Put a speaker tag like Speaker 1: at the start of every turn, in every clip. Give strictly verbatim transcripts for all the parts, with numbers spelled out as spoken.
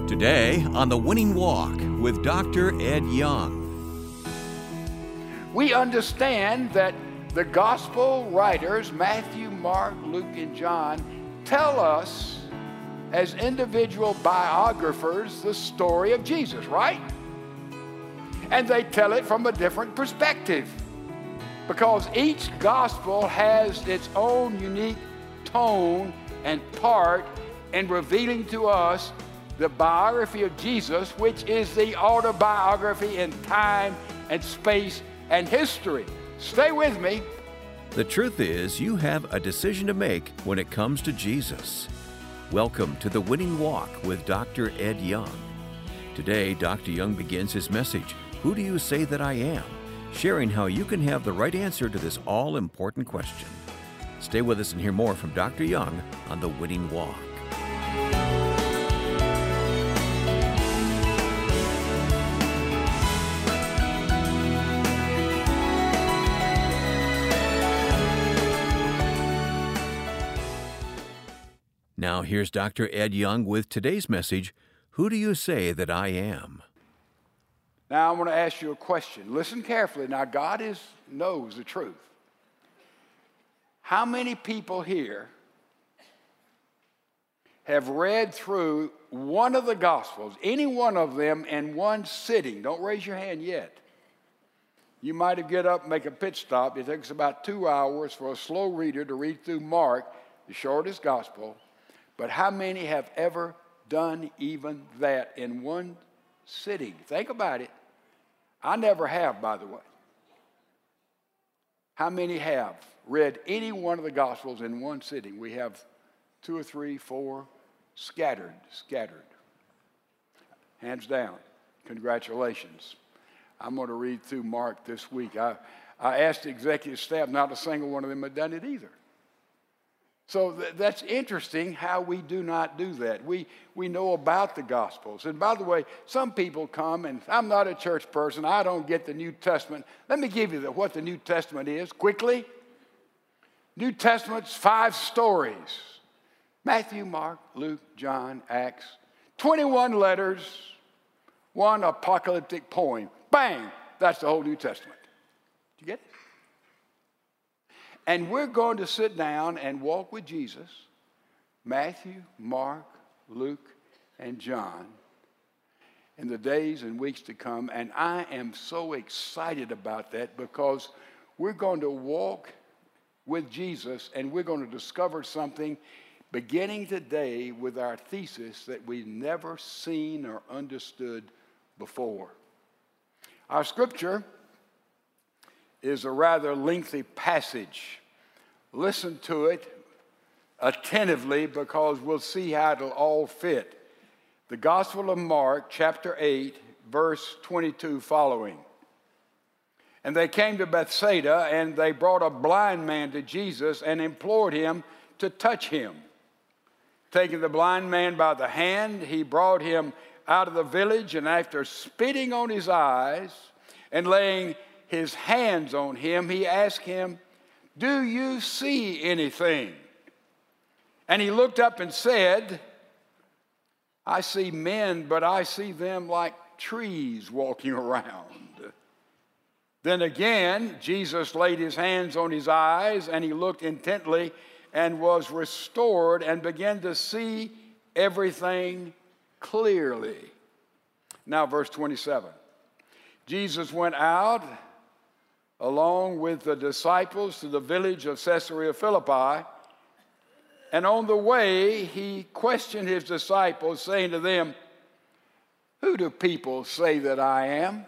Speaker 1: Today on The Winning Walk with Doctor Ed Young.
Speaker 2: We understand that the gospel writers, Matthew, Mark, Luke, and John, tell us as individual biographers the story of Jesus, right? And they tell it from a different perspective because each gospel has its own unique tone and part in revealing to us the biography of Jesus, which is the autobiography in time and space and history. Stay with me.
Speaker 1: The truth is, you have a decision to make when it comes to Jesus. Welcome to The Winning Walk with Doctor Ed Young. Today, Doctor Young begins his message, Who Do You Say That I Am?, sharing how you can have the right answer to this all-important question. Stay with us and hear more from Doctor Young on The Winning Walk. Now, here's Doctor Ed Young with today's message, Who Do You Say That I Am?
Speaker 2: Now, I want to ask you a question. Listen carefully. Now, God is, knows the truth. How many people here have read through one of the Gospels, any one of them in one sitting? Don't raise your hand yet. You might have get up and make a pit stop. It takes about two hours for a slow reader to read through Mark, the shortest Gospel. But how many have ever done even that in one sitting? Think about it. I never have, by the way. How many have read any one of the Gospels in one sitting? We have two or three, four, scattered, scattered. Hands down. Congratulations. I'm going to read through Mark this week. I, I asked the executive staff, not a single one of them had done it either. So th- that's interesting how we do not do that. We we know about the Gospels. And by the way, some people come, and I'm not a church person. I don't get the New Testament. Let me give you the, what the New Testament is quickly. New Testament's five stories. Matthew, Mark, Luke, John, Acts. twenty-one letters, one apocalyptic poem. Bang! That's the whole New Testament. Did you get it? And we're going to sit down and walk with Jesus, Matthew, Mark, Luke, and John, in the days and weeks to come. And I am so excited about that because we're going to walk with Jesus and we're going to discover something beginning today with our thesis that we've never seen or understood before. Our scripture is a rather lengthy passage. Listen to it attentively because we'll see how it'll all fit. The Gospel of Mark, chapter eight, verse twenty-two following. And they came to Bethsaida, and they brought a blind man to Jesus and implored him to touch him. Taking the blind man by the hand, he brought him out of the village, and after spitting on his eyes and laying his hands on him, he asked him, Do you see anything? And he looked up and said, I see men, but I see them like trees walking around. Then again, Jesus laid his hands on his eyes, and he looked intently and was restored and began to see everything clearly. Now, verse twenty-seven. Jesus went out along with the disciples to the village of Caesarea Philippi. And on the way, he questioned his disciples, saying to them, Who do people say that I am?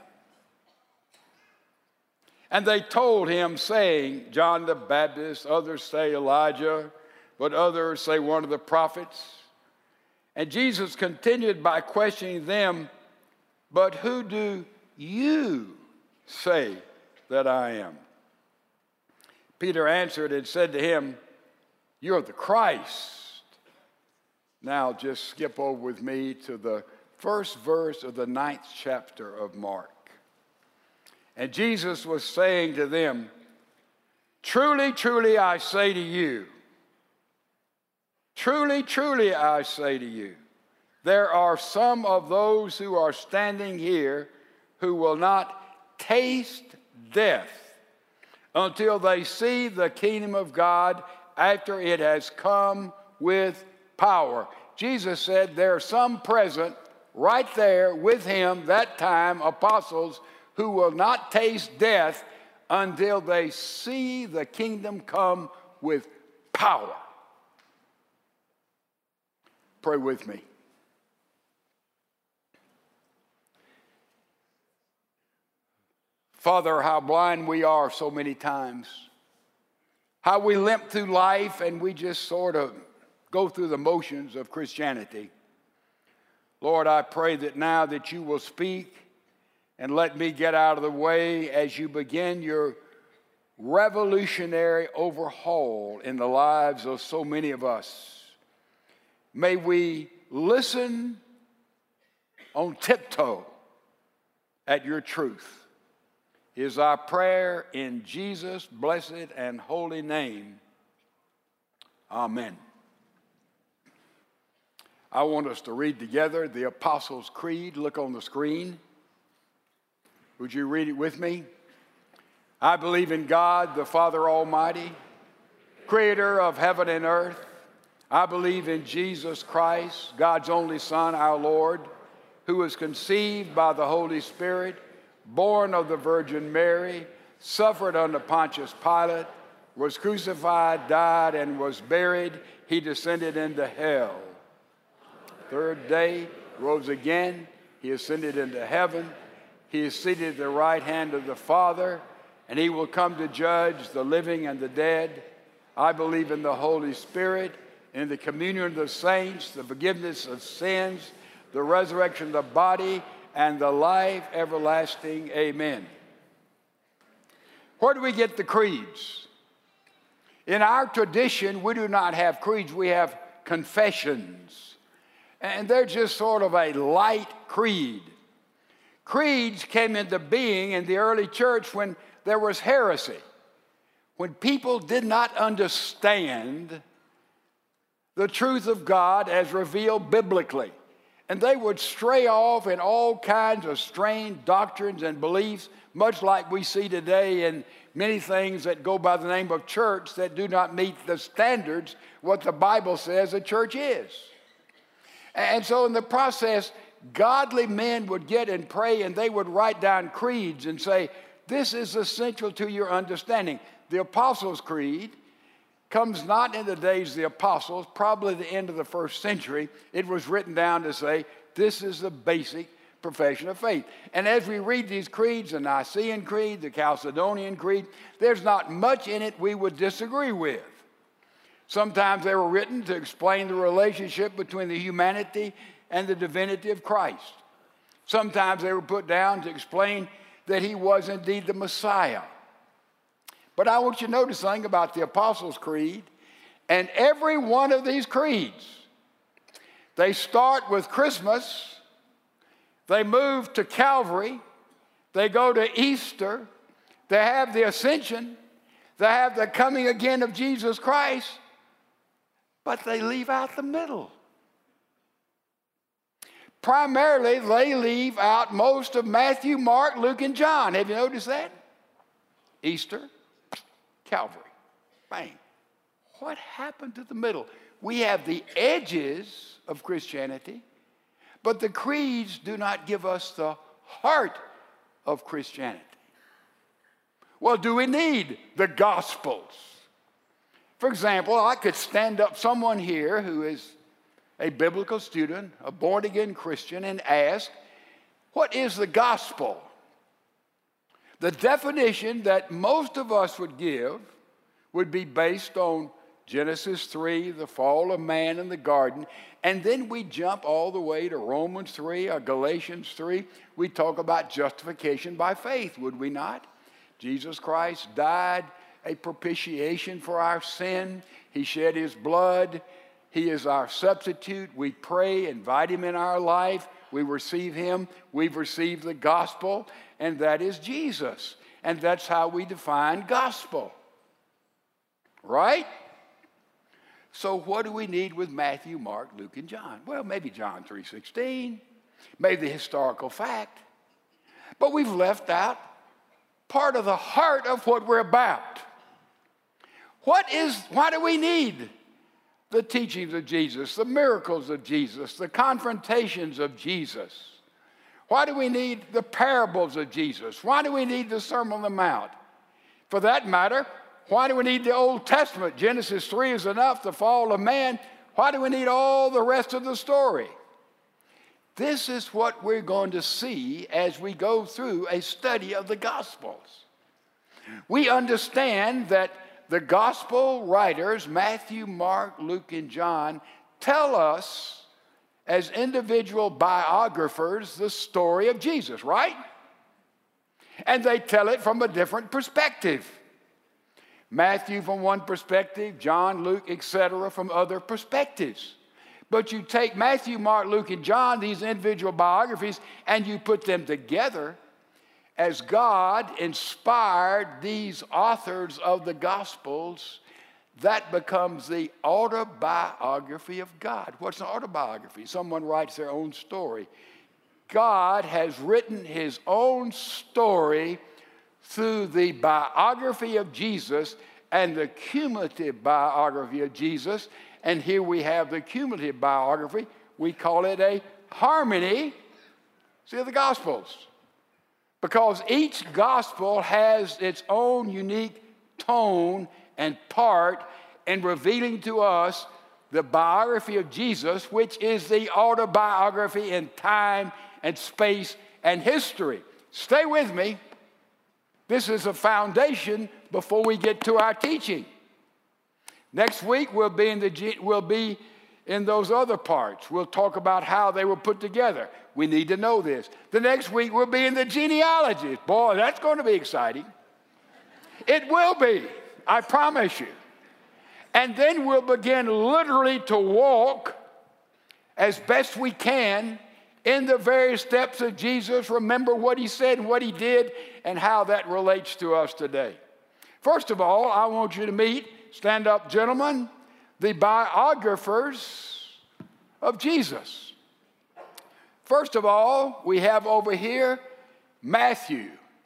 Speaker 2: And they told him, saying, John the Baptist, others say Elijah, but others say one of the prophets. And Jesus continued by questioning them, But who do you say that I am? Peter answered and said to him, You're the Christ. Now just skip over with me to the first verse of the ninth chapter of Mark. And Jesus was saying to them, Truly, truly, I say to you, truly, truly, I say to you, there are some of those who are standing here who will not taste death until they see the kingdom of God after it has come with power. Jesus said there are some present right there with him that time, apostles, who will not taste death until they see the kingdom come with power. Pray with me. Father, how blind we are so many times. How we limp through life and we just sort of go through the motions of Christianity. Lord, I pray that now that you will speak and let me get out of the way as you begin your revolutionary overhaul in the lives of so many of us. May we listen on tiptoe at your truth. Is our prayer in Jesus' blessed and holy name. Amen. I want us to read together the Apostles' Creed. Look on the screen. Would you read it with me? I believe in God, the Father Almighty, creator of heaven and earth. I believe in Jesus Christ, God's only Son, our Lord, who was conceived by the Holy Spirit, born of the Virgin Mary, suffered under Pontius Pilate, was crucified, died, and was buried. He descended into hell. Third day, rose again. He ascended into heaven. He is seated at the right hand of the Father, and he will come to judge the living and the dead. I believe in the Holy Spirit, in the communion of the saints, the forgiveness of sins, the resurrection of the body, and the life everlasting. Amen. Where do we get the creeds? In our tradition, we do not have creeds. We have confessions. And they're just sort of a light creed. Creeds came into being in the early church when there was heresy, when people did not understand the truth of God as revealed biblically. And they would stray off in all kinds of strange doctrines and beliefs, much like we see today in many things that go by the name of church that do not meet the standards, what the Bible says a church is. And so in the process, godly men would get and pray, and they would write down creeds and say, this is essential to your understanding. The Apostles' Creed comes not in the days of the apostles, probably the end of the first century. It was written down to say, this is the basic profession of faith. And as we read these creeds, the Nicene Creed, the Chalcedonian Creed, there's not much in it we would disagree with. Sometimes they were written to explain the relationship between the humanity and the divinity of Christ. Sometimes they were put down to explain that he was indeed the Messiah. But I want you to notice something about the Apostles' Creed. And every one of these creeds, they start with Christmas, they move to Calvary, they go to Easter, they have the Ascension, they have the coming again of Jesus Christ, but they leave out the middle. Primarily, they leave out most of Matthew, Mark, Luke, and John. Have you noticed that? Easter, Calvary. Bang. What happened to the middle? We have the edges of Christianity, but the creeds do not give us the heart of Christianity. Well, do we need the Gospels? For example, I could stand up someone here who is a biblical student, a born-again Christian, and ask, what is the gospel? The definition that most of us would give would be based on Genesis three, the fall of man in the garden, and then we jump all the way to Romans three or Galatians three. We talk about justification by faith, would we not? Jesus Christ died a propitiation for our sin. He shed his blood. He is our substitute. We pray, invite him in our life. We receive him. We've received the gospel, and that is Jesus. And that's how we define gospel. Right? So what do we need with Matthew, Mark, Luke, and John? Well, maybe John three sixteen, maybe the historical fact. But we've left out part of the heart of what we're about. What is, why do we need the teachings of Jesus, the miracles of Jesus, the confrontations of Jesus? Why do we need the parables of Jesus? Why do we need the Sermon on the Mount? For that matter, why do we need the Old Testament? Genesis three is enough, the fall of man. Why do we need all the rest of the story? This is what we're going to see as we go through a study of the Gospels. We understand that the Gospel writers, Matthew, Mark, Luke, and John, tell us as individual biographers the story of Jesus, right? And they tell it from a different perspective. Matthew from one perspective, John, Luke, et cetera from other perspectives. But you take Matthew, Mark, Luke, and John, these individual biographies, and you put them together as God inspired these authors of the Gospels. That becomes the autobiography of God. What's an autobiography? Someone writes their own story. God has written his own story through the biography of Jesus and the cumulative biography of Jesus. And here we have the cumulative biography. We call it a harmony, see, of the Gospels. Because each Gospel has its own unique tone and part in revealing to us the biography of Jesus, which is the autobiography in time and space and history. Stay with me. This is a foundation before we get to our teaching. Next week, we'll be in, the, we'll be in those other parts. We'll talk about how they were put together. We need to know this. The next week, we'll be in the genealogies. Boy, that's going to be exciting. It will be, I promise you. And then we'll begin literally to walk as best we can in the various steps of Jesus. Remember what he said and what he did and how that relates to us today. First of all, I want you to meet, stand up, gentlemen, the biographers of Jesus. First of all, we have over here Matthew.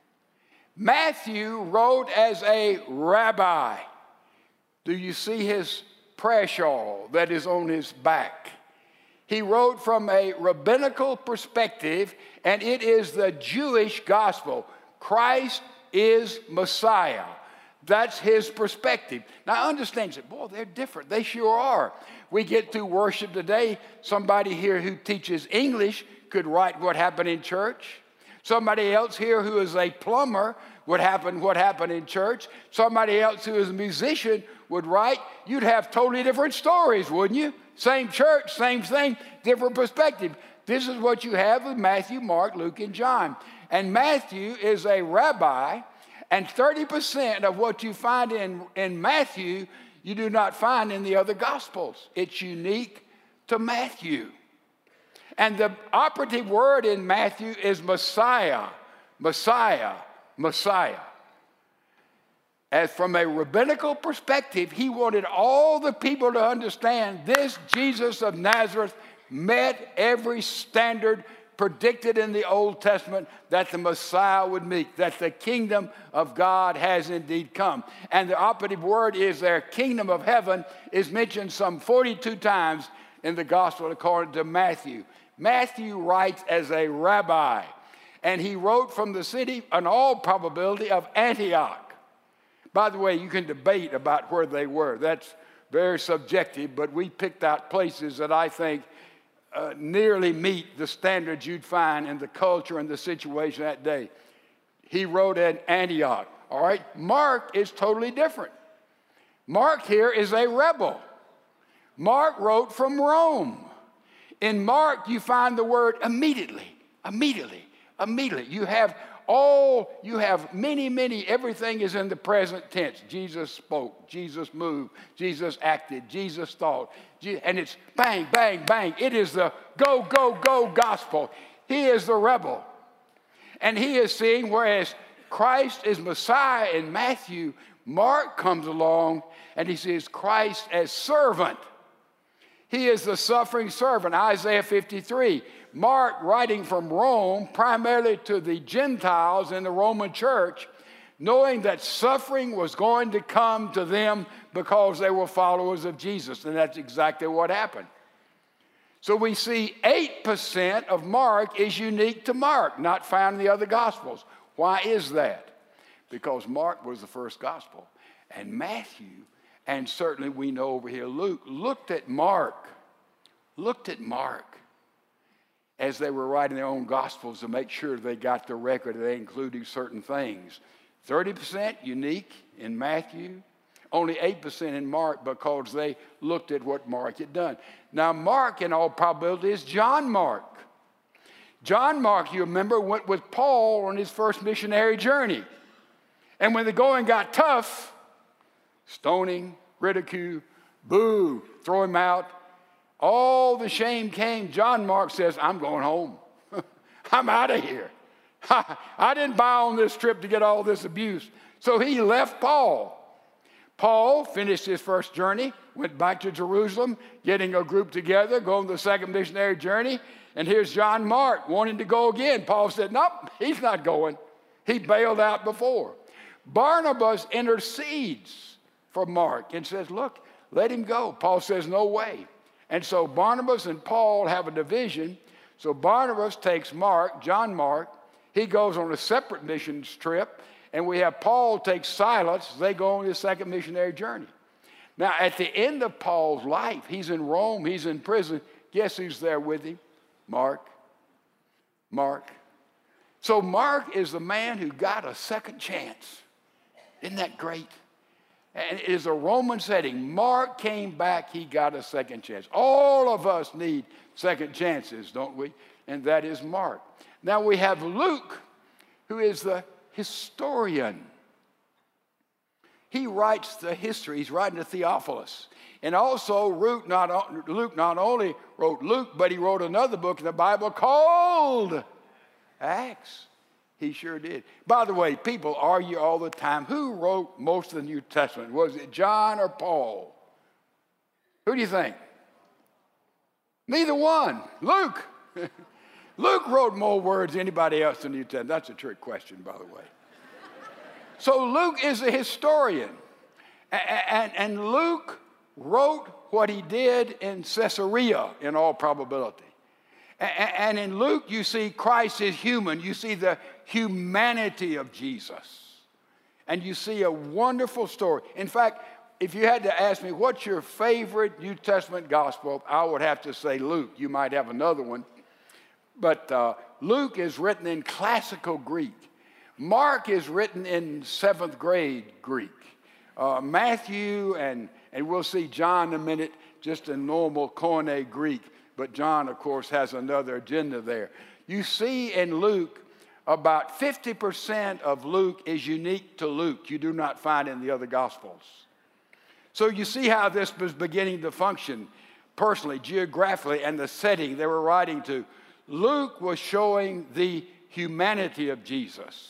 Speaker 2: Matthew wrote as a rabbi. Do you see his prayer shawl that is on his back? He wrote from a rabbinical perspective, and it is the Jewish gospel. Christ is Messiah. That's his perspective. Now understand, boy, they're different. They sure are. We get through worship today. Somebody here who teaches English could write what happened in church. Somebody else here who is a plumber would happen what happened in church. Somebody else who is a musician would write. You'd have totally different stories, wouldn't you? Same church, same thing, different perspective. This is what you have with Matthew, Mark, Luke, and John. And Matthew is a rabbi, and thirty percent of what you find in, in Matthew, you do not find in the other Gospels. It's unique to Matthew. And the operative word in Matthew is Messiah, Messiah, Messiah. As from a rabbinical perspective, he wanted all the people to understand this Jesus of Nazareth met every standard predicted in the Old Testament that the Messiah would meet, that the kingdom of God has indeed come. And the operative word is there, kingdom of heaven, is mentioned some forty-two times in the gospel according to Matthew. Matthew writes as a rabbi, and he wrote from the city, in all probability, of Antioch. By the way, you can debate about where they were. That's very subjective, but we picked out places that I think uh, nearly meet the standards you'd find in the culture and the situation that day. He wrote at Antioch, all right? Mark is totally different. Mark here is a rebel. Mark wrote from Rome. In Mark, you find the word immediately, immediately, immediately. You have all, you have many, many, everything is in the present tense. Jesus spoke, Jesus moved, Jesus acted, Jesus thought, and it's bang, bang, bang. It is the go, go, go gospel. He is the rebel. And he is seeing, whereas Christ is Messiah in Matthew, Mark comes along and he sees Christ as servant. He is the suffering servant, Isaiah fifty-three. Mark, writing from Rome, primarily to the Gentiles in the Roman church, knowing that suffering was going to come to them because they were followers of Jesus. And that's exactly what happened. So we see eight percent of Mark is unique to Mark, not found in the other Gospels. Why is that? Because Mark was the first Gospel. And Matthew, and certainly we know over here Luke, looked at Mark, looked at Mark as they were writing their own Gospels to make sure they got the record, they included certain things. thirty percent unique in Matthew, only eight percent in Mark because they looked at what Mark had done. Now, Mark, in all probability, is John Mark. John Mark, you remember, went with Paul on his first missionary journey. And when the going got tough, stoning, ridicule, boo, throw him out, all the shame came. John Mark says, I'm going home. I'm out of here. I didn't buy on this trip to get all this abuse. So he left Paul. Paul finished his first journey, went back to Jerusalem, getting a group together, going the second missionary journey. And here's John Mark wanting to go again. Paul said, nope, he's not going. He bailed out before. Barnabas intercedes for Mark and says, look, let him go. Paul says, no way. And so Barnabas and Paul have a division. So Barnabas takes Mark, John Mark. He goes on a separate missions trip. And we have Paul take Silas. They go on his second missionary journey. Now, at the end of Paul's life, he's in Rome. He's in prison. Guess who's there with him? Mark. Mark. So Mark is the man who got a second chance. Isn't that great? And it is a Roman setting. Mark came back. He got a second chance. All of us need second chances, don't we? And that is Mark. Now we have Luke, who is the historian. He writes the history. He's writing to Theophilus. And also, Luke not, Luke not only wrote Luke, but he wrote another book in the Bible called Acts. He sure did. By the way, people argue all the time, who wrote most of the New Testament? Was it John or Paul? Who do you think? Neither one. Luke. Luke wrote more words than anybody else in the New Testament. That's a trick question, by the way. So Luke is a historian. And, and Luke wrote what he did in Caesarea, in all probability. And in Luke, you see Christ is human. You see the humanity of Jesus. And you see a wonderful story. In fact, if you had to ask me, what's your favorite New Testament gospel, I would have to say Luke. You might have another one. But uh, Luke is written in classical Greek. Mark is written in seventh grade Greek. Uh, Matthew and, and we'll see John in a minute, just in normal Koine Greek. But John, of course, has another agenda there. You see in Luke, about fifty percent of Luke is unique to Luke. You do not find in the other Gospels. So you see how this was beginning to function personally, geographically, and the setting they were writing to. Luke was showing the humanity of Jesus.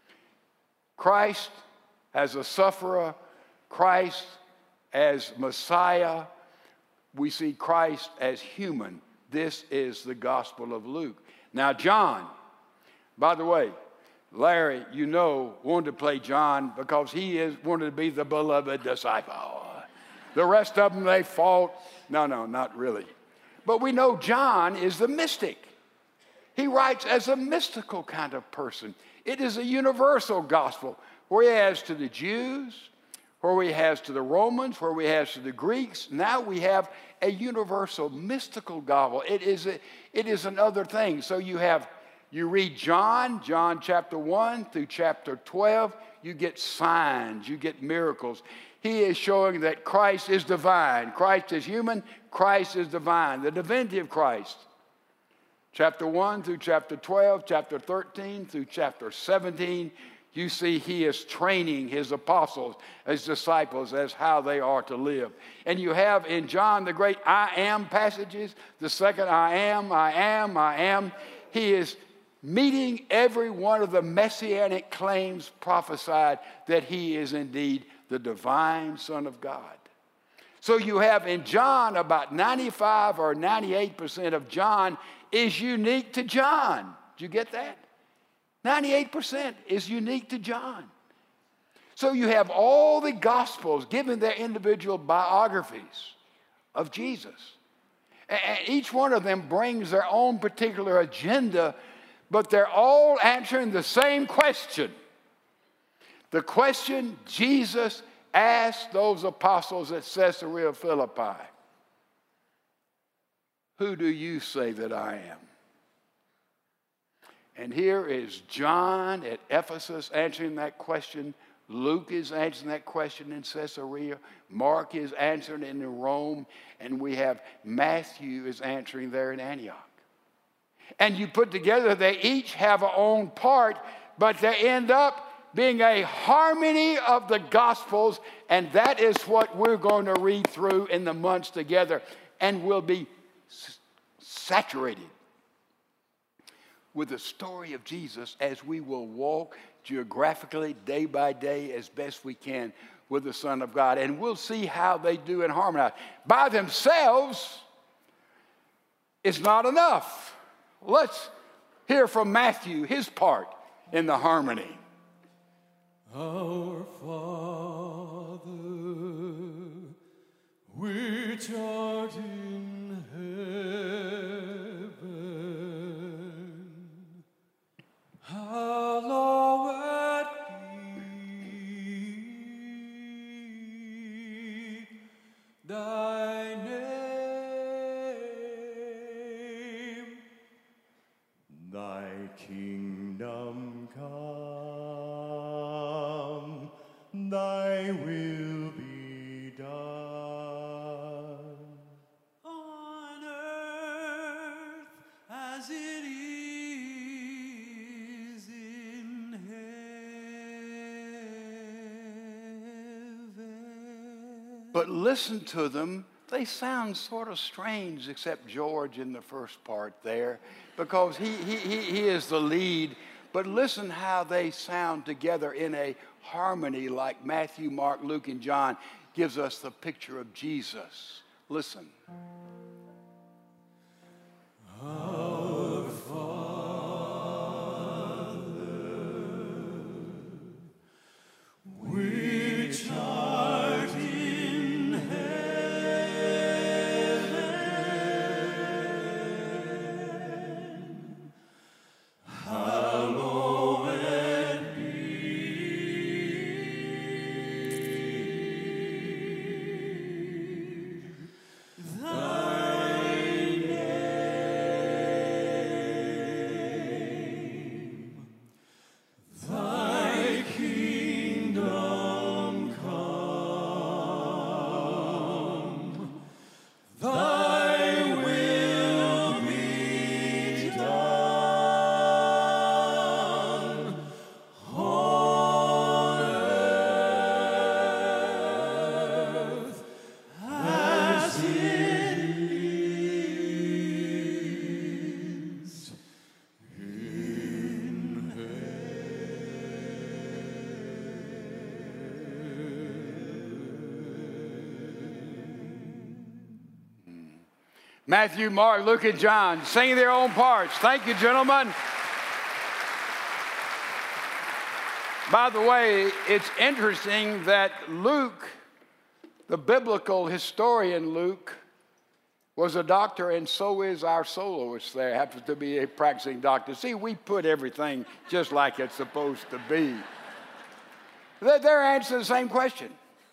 Speaker 2: Christ as a sufferer, Christ as Messiah. We see Christ as human. This is the Gospel of Luke. Now, John, by the way, Larry, you know, wanted to play John because he is wanted to be the beloved disciple. The rest of them, they fought. No, no, not really. But we know John is the mystic. He writes as a mystical kind of person. It is a universal gospel where he has to the Jews, where he has to the Romans, where he has to the Greeks. Now we have a universal mystical gospel. It is, a, it is another thing. So you have, you read John, John chapter one through chapter twelve, you get signs, you get miracles. He is showing that Christ is divine. Christ is human, Christ is divine. The divinity of Christ. Chapter one through chapter twelve, chapter thirteen through chapter seventeen, you see he is training his apostles, his disciples, as how they are to live. And you have in John the great I am passages, the second I am, I am, I am. He is meeting every one of the messianic claims prophesied that he is indeed the the divine Son of God. So you have in John about ninety-five or ninety-eight percent of John is unique to John. Did you get that? ninety-eight percent is unique to John. So you have all the Gospels giving their individual biographies of Jesus. And each one of them brings their own particular agenda, but they're all answering the same question. The question Jesus asked those apostles at Caesarea Philippi: who do you say that I am? And here is John at Ephesus answering that question. Luke is answering that question in Caesarea. Mark is answering it in Rome. And we have Matthew is answering there in Antioch. And you put together, they each have their own part, but they end up being a harmony of the Gospels. And that is what we're going to read through in the months together. And we'll be s- saturated with the story of Jesus as we will walk geographically, day by day, as best we can with the Son of God. And we'll see how they do in harmony. By themselves, it's not enough. Let's hear from Matthew, his part in the harmony.
Speaker 3: Our Father, which art in heaven, hallowed be thy name. Thy kingdom come, thy will be done on earth as it is in heaven.
Speaker 2: But listen to them. They sound sort of strange, except George in the first part there, because he, he, he, he is the lead. But listen how they sound together in a harmony like Matthew, Mark, Luke, and John gives us the picture of Jesus. Listen.
Speaker 3: Our Father, which art in heaven, hallowed be thy name. Thy kingdom come, thy will be done on earth as it is in
Speaker 2: Matthew, Mark, Luke, and John singing their own parts. Thank you, gentlemen. By the way, it's interesting that Luke, the biblical historian Luke, was a doctor, and so is our soloist there, happens to be a practicing doctor. See, we put everything just like it's supposed to be. They're they're answering the same question.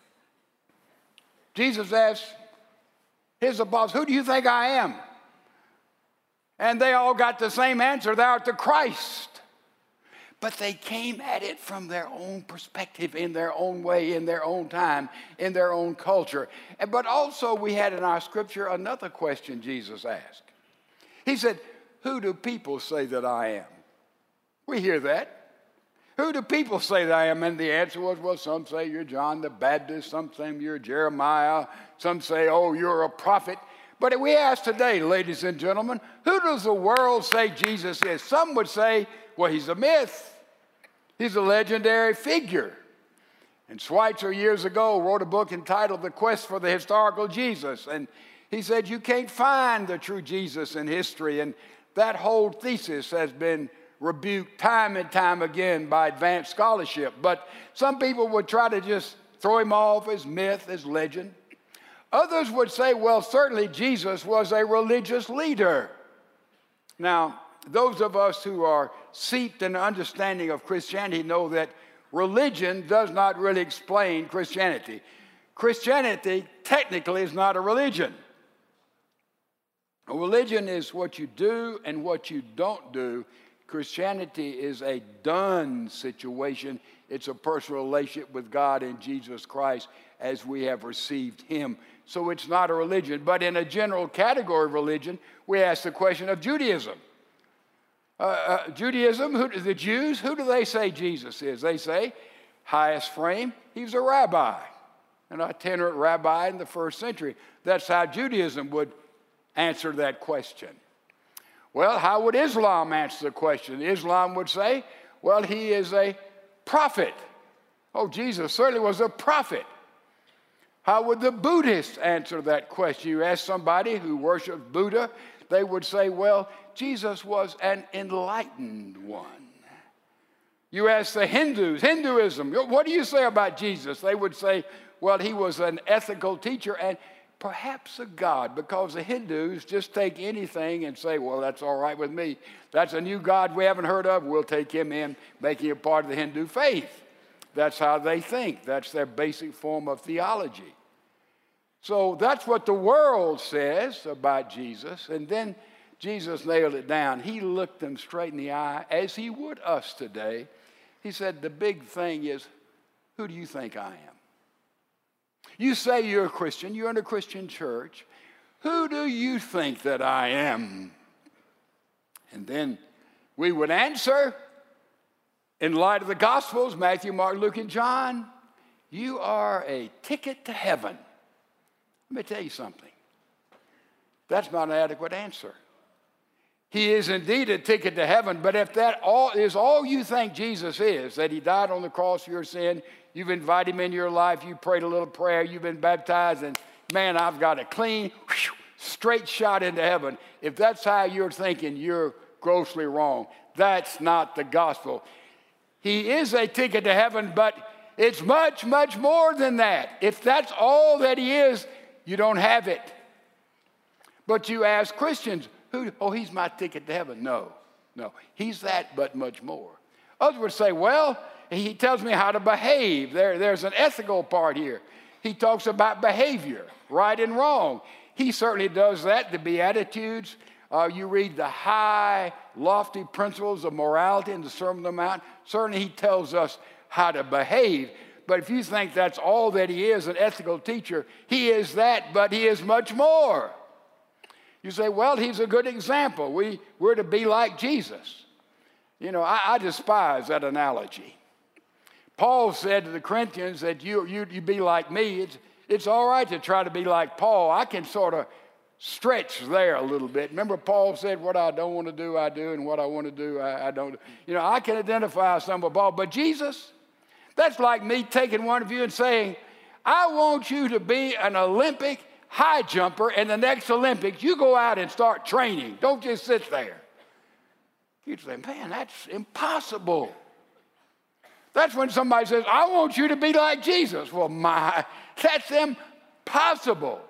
Speaker 2: Jesus asked his apostles, who do you think I am? And they all got the same answer, thou art the Christ. But they came at it from their own perspective, in their own way, in their own time, in their own culture. But also we had in our scripture another question Jesus asked. He said, who do people say that I am? We hear that. Who do people say that I am? And the answer was, well, some say you're John the Baptist, some say you're Jeremiah, some say, oh, you're a prophet. But we ask today, ladies and gentlemen, who does the world say Jesus is? Some would say, well, he's a myth. He's a legendary figure. And Schweitzer years ago wrote a book entitled The Quest for the Historical Jesus. And he said you can't find the true Jesus in history. And that whole thesis has been rebuked time and time again by advanced scholarship. But some people would try to just throw him off as myth, as legend. Others would say, well, certainly Jesus was a religious leader. Now, those of us who are steeped in the understanding of Christianity know that religion does not really explain Christianity. Christianity technically is not a religion. A religion is what you do and what you don't do. Christianity is a done situation. It's a personal relationship with God and Jesus Christ as we have received him. So it's not a religion. But in a general category of religion, we ask the question of Judaism. Uh, uh, Judaism, who, the Jews, who do they say Jesus is? They say, highest frame, he's a rabbi, an itinerant rabbi in the first century. That's how Judaism would answer that question. Well, how would Islam answer the question? Islam would say, well, he is a prophet. Oh, Jesus certainly was a prophet. How would the Buddhists answer that question? You ask somebody who worships Buddha, they would say, well, Jesus was an enlightened one. You ask the Hindus, Hinduism, what do you say about Jesus? They would say, well, he was an ethical teacher and perhaps a god, because the Hindus just take anything and say, well, that's all right with me. That's a new god we haven't heard of. We'll take him in, making him part of the Hindu faith. That's how they think. That's their basic form of theology. So that's what the world says about Jesus. And then Jesus nailed it down. He looked them straight in the eye, as he would us today. He said, the big thing is, who do you think I am? You say you're a Christian. You're in a Christian church. Who do you think that I am? And then we would answer, in light of the Gospels, Matthew, Mark, Luke, and John, you are a ticket to heaven. Let me tell you something. That's not an adequate answer. He is indeed a ticket to heaven, but if that all is all you think Jesus is, that he died on the cross for your sin, you've invited him into your life, you prayed a little prayer, you've been baptized, and man, I've got a clean, whew, straight shot into heaven. If that's how you're thinking, you're grossly wrong. That's not the gospel. He is a ticket to heaven, but it's much, much more than that. If that's all that he is, you don't have it. But you ask Christians, who? Oh, he's my ticket to heaven. No, no. He's that, but much more. Others would say, well, he tells me how to behave. There, there's an ethical part here. He talks about behavior, right and wrong. He certainly does that. The Beatitudes, uh, you read the high, lofty principles of morality in the Sermon on the Mount. Certainly he tells us how to behave. But if you think that's all that he is, an ethical teacher, he is that, but he is much more. You say, well, he's a good example. We, we're to be like Jesus. You know, I, I despise that analogy. Paul said to the Corinthians that you, you, you be like me. It's, it's all right to try to be like Paul. I can sort of stretch there a little bit. Remember Paul said, what I don't want to do, I do, and what I want to do, I, I don't. You know, I can identify some with Paul. But Jesus, that's like me taking one of you and saying, I want you to be an Olympic high jumper, and the next Olympics, you go out and start training. Don't just sit there. You'd say, man, that's impossible. That's when somebody says, I want you to be like Jesus. Well, my, that's impossible.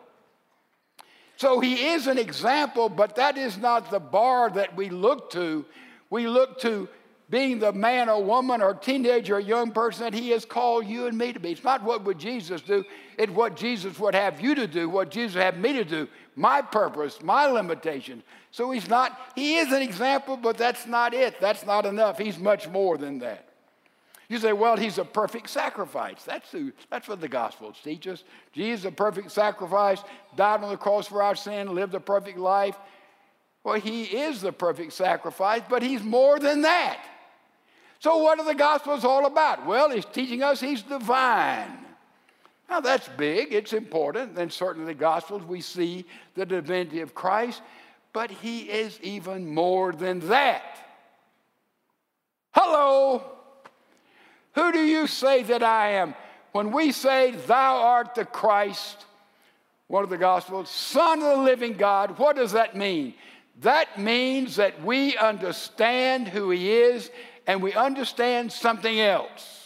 Speaker 2: So he is an example, but that is not the bar that we look to. We look to being the man or woman or teenager or young person that he has called you and me to be. It's not what would Jesus do. It's what Jesus would have you to do, what Jesus would have me to do, my purpose, my limitations. So he's not, he is an example, but that's not it. That's not enough. He's much more than that. You say, well, he's a perfect sacrifice. That's, who, that's what the Gospels teach us. Jesus, a perfect sacrifice, died on the cross for our sin, lived a perfect life. Well, he is the perfect sacrifice, but he's more than that. So what are the Gospels all about? Well, he's teaching us he's divine. Now, that's big. It's important. And certainly the Gospels, we see the divinity of Christ. But he is even more than that. Hello. Who do you say that I am? when we say, thou art the Christ, one of the Gospels, Son of the living God, what does that mean? That means that we understand who he is, and we understand something else.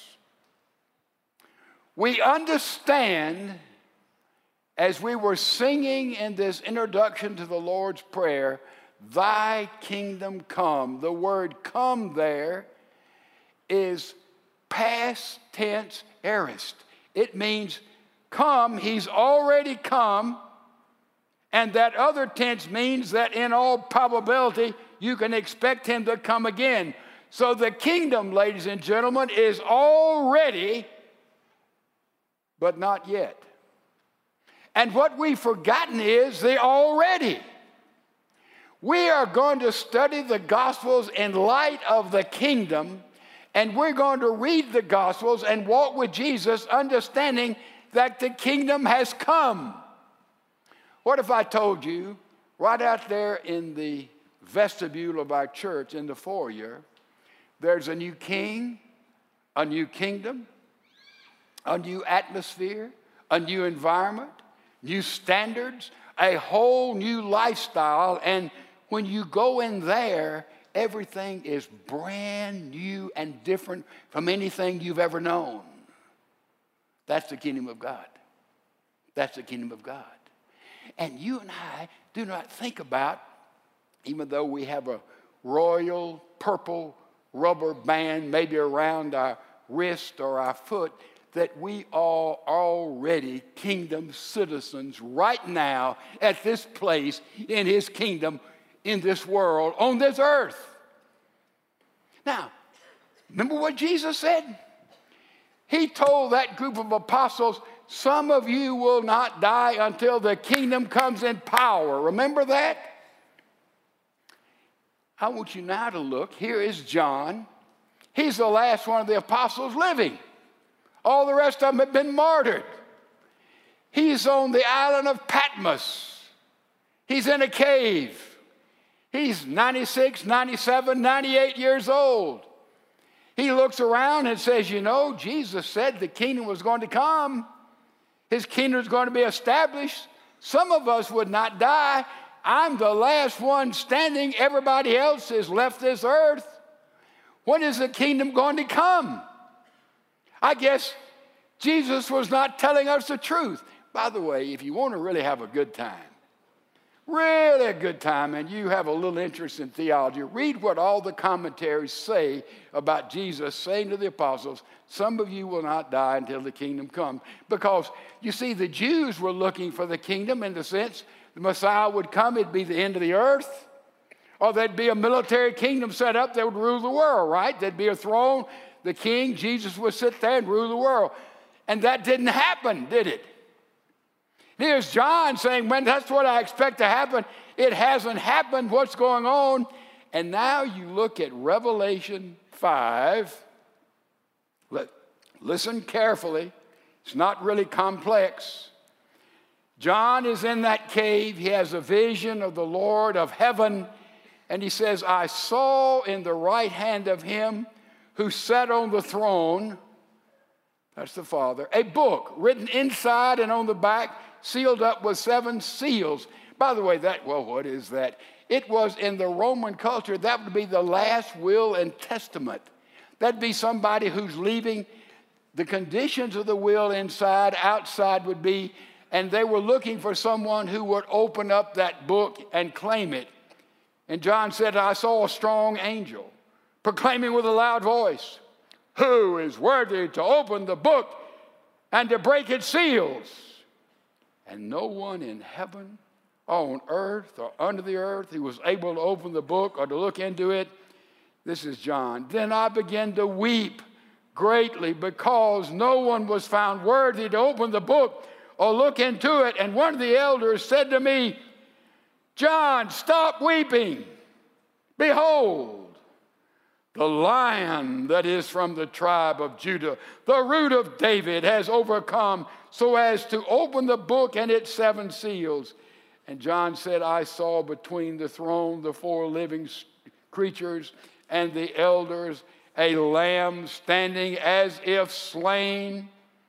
Speaker 2: We understand, as we were singing in this introduction to the Lord's Prayer, thy kingdom come. The word come there is past tense aorist. It means come, he's already come. And that other tense means that in all probability, you can expect him to come again. So the kingdom, ladies and gentlemen, is already, but not yet. And what we've forgotten is the already. We are going to study the Gospels in light of the kingdom, and we're going to read the Gospels and walk with Jesus, understanding that the kingdom has come. What if I told you, right out there in the vestibule of our church, in the foyer, there's a new king, a new kingdom, a new atmosphere, a new environment, new standards, a whole new lifestyle. And when you go in there, everything is brand new and different from anything you've ever known. That's the kingdom of God. That's the kingdom of God. And you and I do not think about, even though we have a royal purple rubber band maybe around our wrist or our foot, that we are already kingdom citizens right now at this place in his kingdom, in this world, on this earth. Now, remember what Jesus said? He told that group of apostles, some of you will not die until the kingdom comes in power. Remember that? I want you now to look. Here is John. He's the last one of the apostles living. All the rest of them have been martyred. He's on the island of Patmos. He's in a cave. He's ninety-six, ninety-seven, ninety-eight years old. He looks around and says, you know, Jesus said the kingdom was going to come. His kingdom is going to be established. Some of us would not die. I'm the last one standing. Everybody else has left this earth. When is the kingdom going to come? I guess Jesus was not telling us the truth. By the way, if you want to really have a good time, really a good time, and you have a little interest in theology, read what all the commentaries say about Jesus saying to the apostles, some of you will not die until the kingdom comes. Because, you see, the Jews were looking for the kingdom in the sense the Messiah would come, it'd be the end of the earth, or there'd be a military kingdom set up that would rule the world, right? There'd be a throne, the king, Jesus would sit there and rule the world. And that didn't happen, did it? Here's John saying, when that's what I expect to happen. It hasn't happened. What's going on? And now you look at Revelation five. Listen carefully. It's not really complex. John is in that cave. He has a vision of the Lord of heaven. And he says, I saw in the right hand of him who sat on the throne, that's the Father, a book written inside and on the back, sealed up with seven seals. By the way, that, well, what is that? It was in the Roman culture, that would be the last will and testament. That'd be somebody who's leaving. The conditions of the will inside, outside would be, and they were looking for someone who would open up that book and claim it. And John said, I saw a strong angel proclaiming with a loud voice, who is worthy to open the book and to break its seals? And no one in heaven, or on earth, or under the earth, who was able to open the book or to look into it. This is John. Then I began to weep greatly because no one was found worthy to open the book or look into it. And one of the elders said to me, John, stop weeping. Behold, the Lion that is from the tribe of Judah, the root of David, has overcome so as to open the book and its seven seals. And John said, I saw between the throne, the four living creatures, and the elders, a lamb standing as if slain,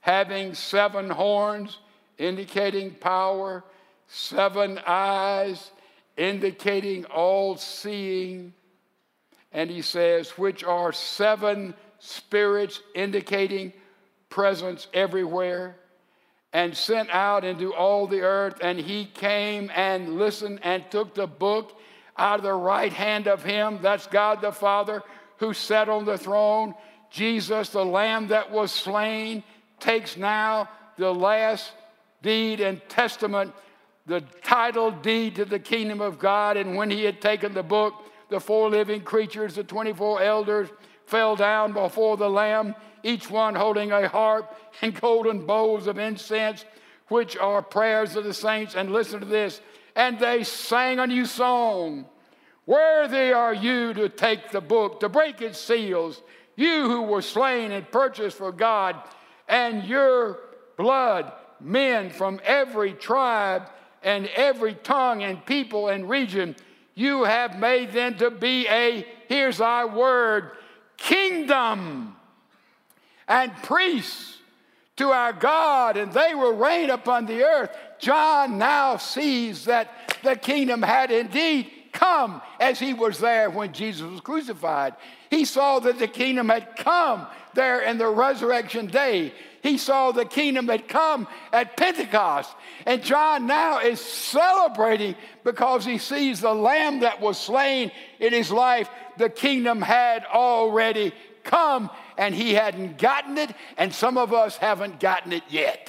Speaker 2: having seven horns, indicating power, seven eyes, indicating all-seeing. And he says, which are seven spirits, indicating presence everywhere, and sent out into all the earth. And he came and listened and took the book out of the right hand of him, that's God the Father, who sat on the throne. Jesus, the Lamb that was slain, takes now the last deed and testament, the title deed to the kingdom of God. And when he had taken the book, the four living creatures, the twenty-four elders, fell down before the Lamb, each one holding a harp and golden bowls of incense, which are prayers of the saints. And listen to this. And they sang a new song. Worthy are you to take the book, to break its seals, you who were slain and purchased for God, and your blood, men from every tribe and every tongue and people and region, you have made them to be a, here's our word, kingdom and priests to our God, and they will reign upon the earth. John now sees that the kingdom had indeed come as he was there when Jesus was crucified. He saw that the kingdom had come there in the resurrection day. He saw the kingdom had come at Pentecost. And John now is celebrating because he sees the Lamb that was slain in his life. The kingdom had already come, and he hadn't gotten it, and some of us haven't gotten it yet.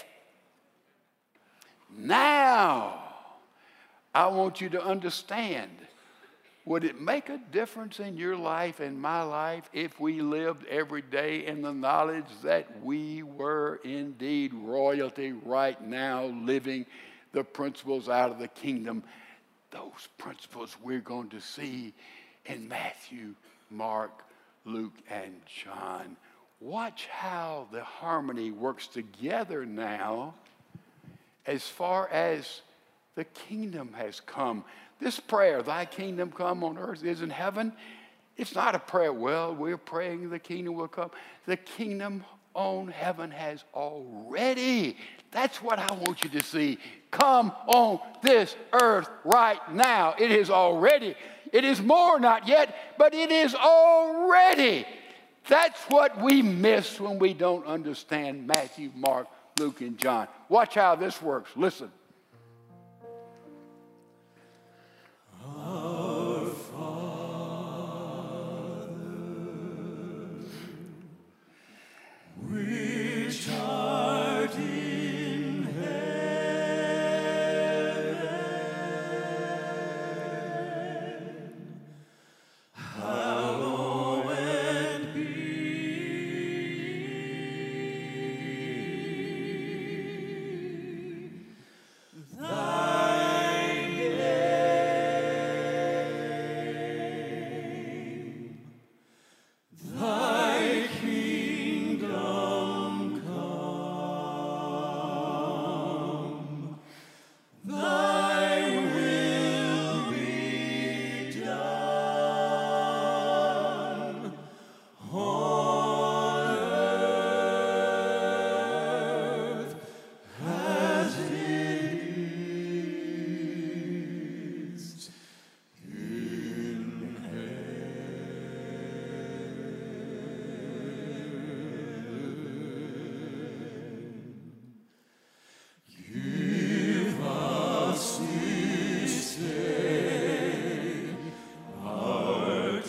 Speaker 2: Now, I want you to understand, would it make a difference in your life and my life if we lived every day in the knowledge that we were indeed royalty right now, living the principles out of the kingdom? Those principles we're going to see in Matthew, Mark, Luke, and John. Watch how the harmony works together now as far as the kingdom has come. This prayer, thy kingdom come on earth is in heaven, it's not a prayer, well, we're praying the kingdom will come. The kingdom on heaven has already. That's what I want you to see. Come on this earth right now. It is already. It is more, not yet, but it is already. That's what we miss when we don't understand Matthew, Mark, Luke, and John. Watch how this works. Listen.
Speaker 3: Our Father, which art in heaven, hallowed be thy name. Thy kingdom come. Thy will be done on earth as it is in heaven. Give us this day our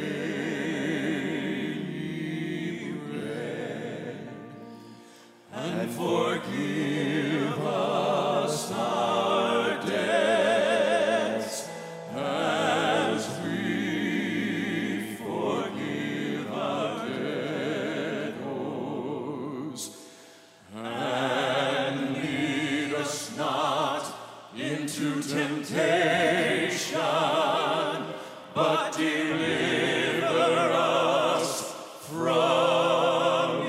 Speaker 3: daily bread, and forgive us our debts as we forgive our debtors. And lead us not into temptation, but deliver us from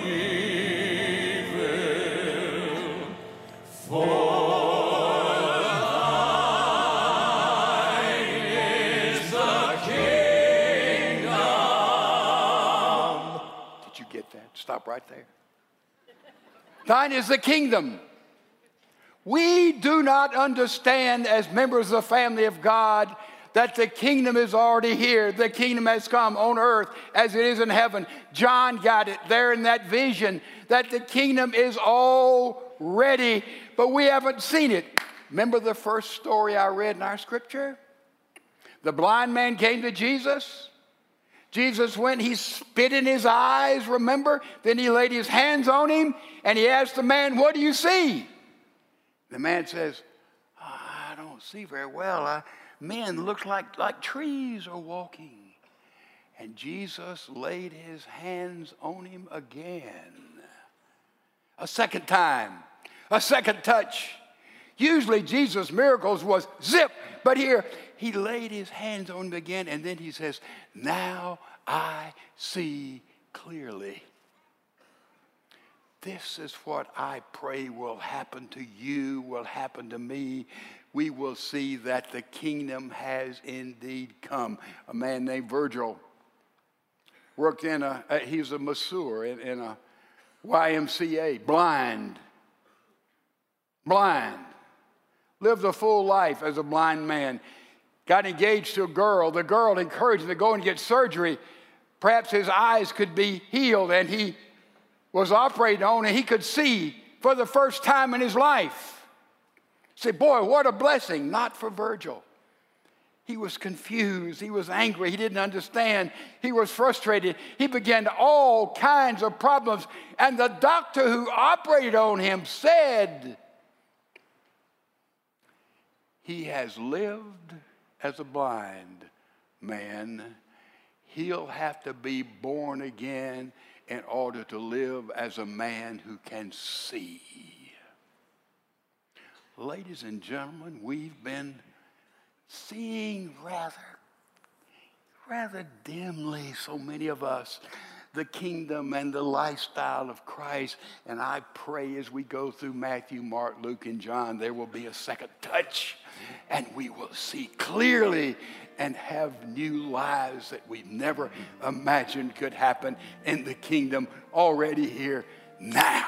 Speaker 3: evil. For thine is the kingdom.
Speaker 2: Did you get that? Stop right there. Thine is the kingdom. We do not understand as members of the family of God that the kingdom is already here. The kingdom has come on earth as it is in heaven. John got it there in that vision that the kingdom is already, but we haven't seen it. Remember the first story I read in our scripture? The blind man came to Jesus. Jesus went, he spit in his eyes, remember? Then he laid his hands on him and he asked the man, what do you see? The man says, oh, I don't see very well. I, men look like, like trees are walking. And Jesus laid his hands on him again. A second time, a second touch. Usually Jesus' miracles was zip, but here he laid his hands on him again, and then he says, now I see clearly. This is what I pray will happen to you, will happen to me. We will see that the kingdom has indeed come. A man named Virgil worked in a, uh, he was a masseur in, in a Y M C A, blind, blind. Lived a full life as a blind man. Got engaged to a girl. The girl encouraged him to go and get surgery. Perhaps his eyes could be healed, and he was operated on, and he could see for the first time in his life. Say, boy, what a blessing. Not for Virgil. He was confused. He was angry. He didn't understand. He was frustrated. He began all kinds of problems. And the doctor who operated on him said, he has lived as a blind man. He'll have to be born again in order to live as a man who can see. Ladies and gentlemen, we've been seeing rather, rather dimly, so many of us, the kingdom and the lifestyle of Christ. And I pray as we go through Matthew, Mark, Luke, and John, there will be a second touch, and we will see clearly and have new lives that we never imagined could happen in the kingdom already here now.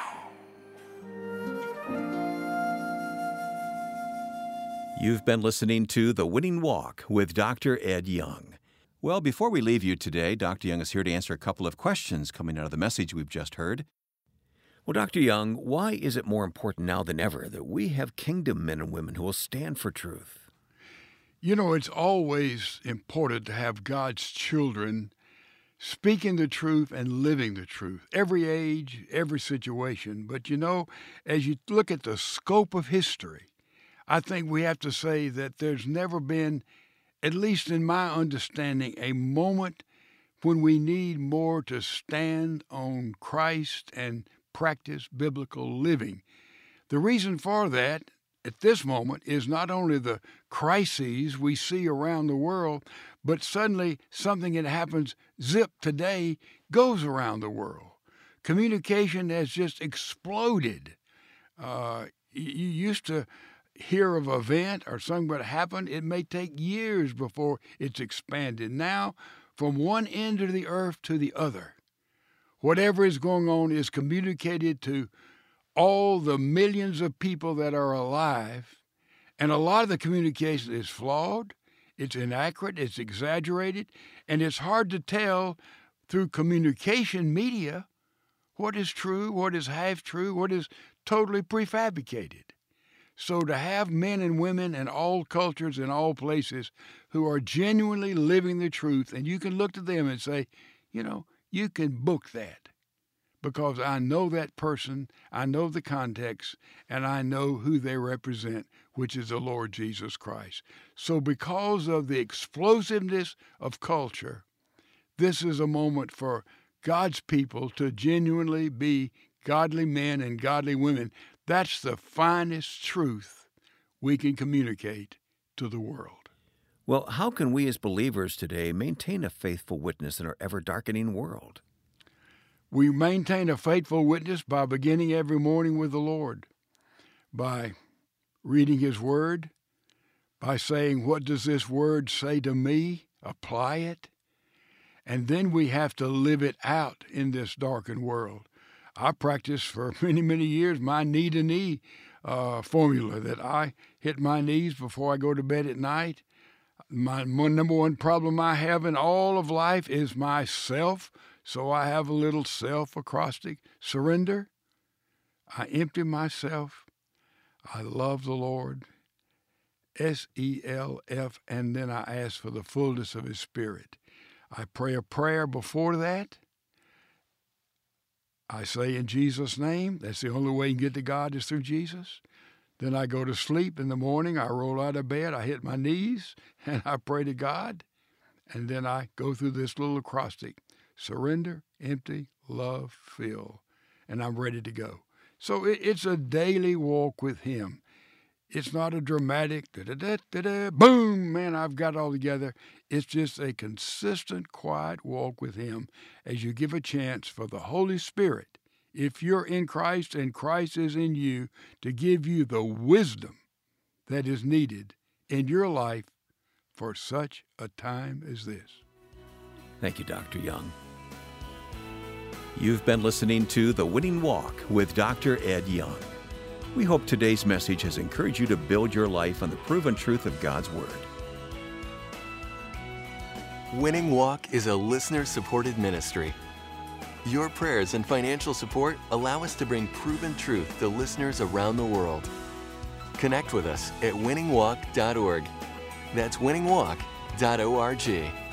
Speaker 1: You've been listening to The Winning Walk with Doctor Ed Young. Well, before we leave you today, Doctor Young is here to answer a couple of questions coming out of the message we've just heard. Well, Doctor Young, why is it more important now than ever that we have kingdom men and women who will stand for truth?
Speaker 4: You know, it's always important to have God's children speaking the truth and living the truth, every age, every situation. But, you know, as you look at the scope of history, I think we have to say that there's never been, at least in my understanding, a moment when we need more to stand on Christ and practice biblical living. The reason for that at this moment is not only the crises we see around the world, but suddenly something that happens zip today goes around the world. Communication has just exploded. Uh, you used to hear of an event or something that happened, it may take years before it's expanded. Now, from one end of the earth to the other, whatever is going on is communicated to all the millions of people that are alive, and a lot of the communication is flawed, it's inaccurate, it's exaggerated, and it's hard to tell through communication media what is true, what is half true, what is totally prefabricated. So to have men and women in all cultures and all places who are genuinely living the truth, and you can look to them and say, you know, you can book that because I know that person, I know the context, and I know who they represent, which is the Lord Jesus Christ. So because of the explosiveness of culture, this is a moment for God's people to genuinely be godly men and godly women. That's the finest truth we can communicate to the world.
Speaker 1: Well, how can we as believers today maintain a faithful witness in our ever-darkening world?
Speaker 4: We maintain a faithful witness by beginning every morning with the Lord, by reading His Word, by saying, what does this Word say to me? Apply it. And then we have to live it out in this darkened world. I practiced for many, many years my knee-to-knee uh, formula that I hit my knees before I go to bed at night. My one, number one problem I have in all of life is myself, so I have a little self-acrostic. Surrender. I empty myself. I love the Lord. S E L F, and then I ask for the fullness of His Spirit. I pray a prayer before that. I say in Jesus' name. That's the only way you can get to God is through Jesus. Then I go to sleep in the morning. I roll out of bed. I hit my knees, and I pray to God. And then I go through this little acrostic. Surrender, empty, love, fill. And I'm ready to go. So it, it's a daily walk with Him. It's not a dramatic, da-da-da-da-da, boom, man, I've got it all together. It's just a consistent, quiet walk with Him as you give a chance for the Holy Spirit, if you're in Christ and Christ is in you, to give you the wisdom that is needed in your life for such a time as this.
Speaker 1: Thank you, Doctor Young. You've been listening to The Winning Walk with Doctor Ed Young. We hope today's message has encouraged you to build your life on the proven truth of God's Word.
Speaker 5: Winning Walk is a listener-supported ministry. Your prayers and financial support allow us to bring proven truth to listeners around the world. Connect with us at winning walk dot org. That's winning walk dot org.